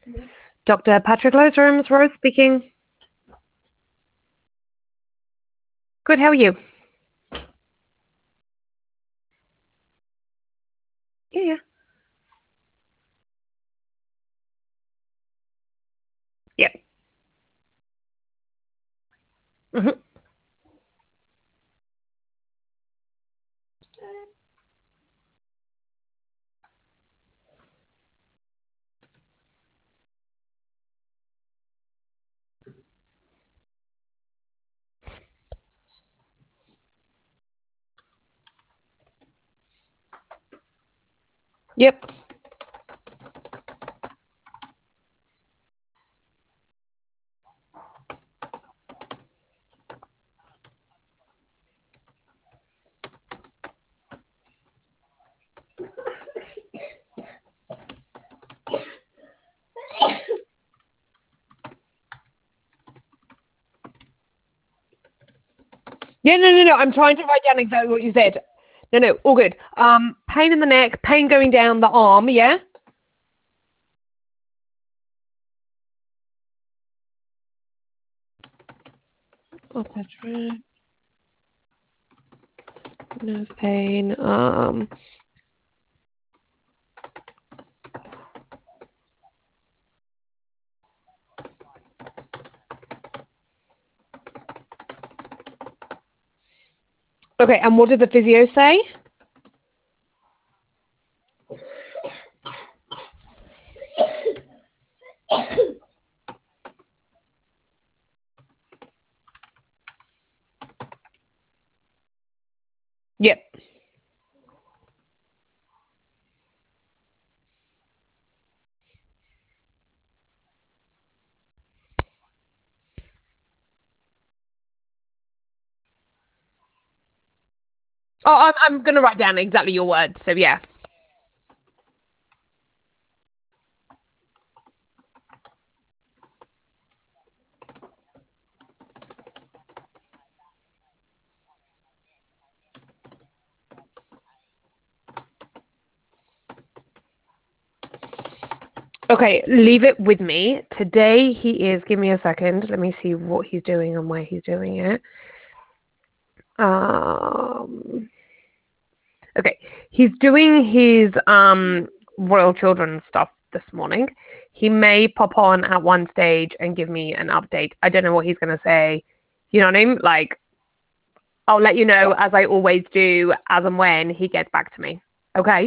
Dr. Patrick Lowe's rooms, Rose speaking. Good, how are you? Yeah. Yep. hmm Yep. Yeah, no. I'm trying to write down exactly what you said. No, all good. Pain in the neck, pain going down the arm, yeah? Oh, Patrick, nerve pain. Okay, and what did the physio say? Yep. Oh, I'm gonna write down exactly your words, so yeah. Okay, leave it with me. Today he is, give me a second. Let me see what he's doing and where he's doing it. Um, okay, he's doing his Royal Children stuff this morning. He may pop on at one stage and give me an update. I don't know what he's gonna say. You know what I mean? Like, I'll let you know as I always do, as and when he gets back to me. Okay?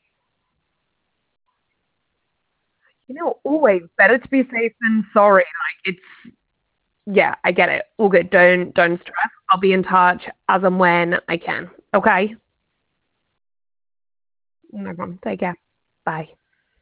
You know, always better to be safe than sorry. Like it's yeah, I get it. All good. Don't stress. I'll be in touch as and when I can. Okay? No problem. Take care. Bye.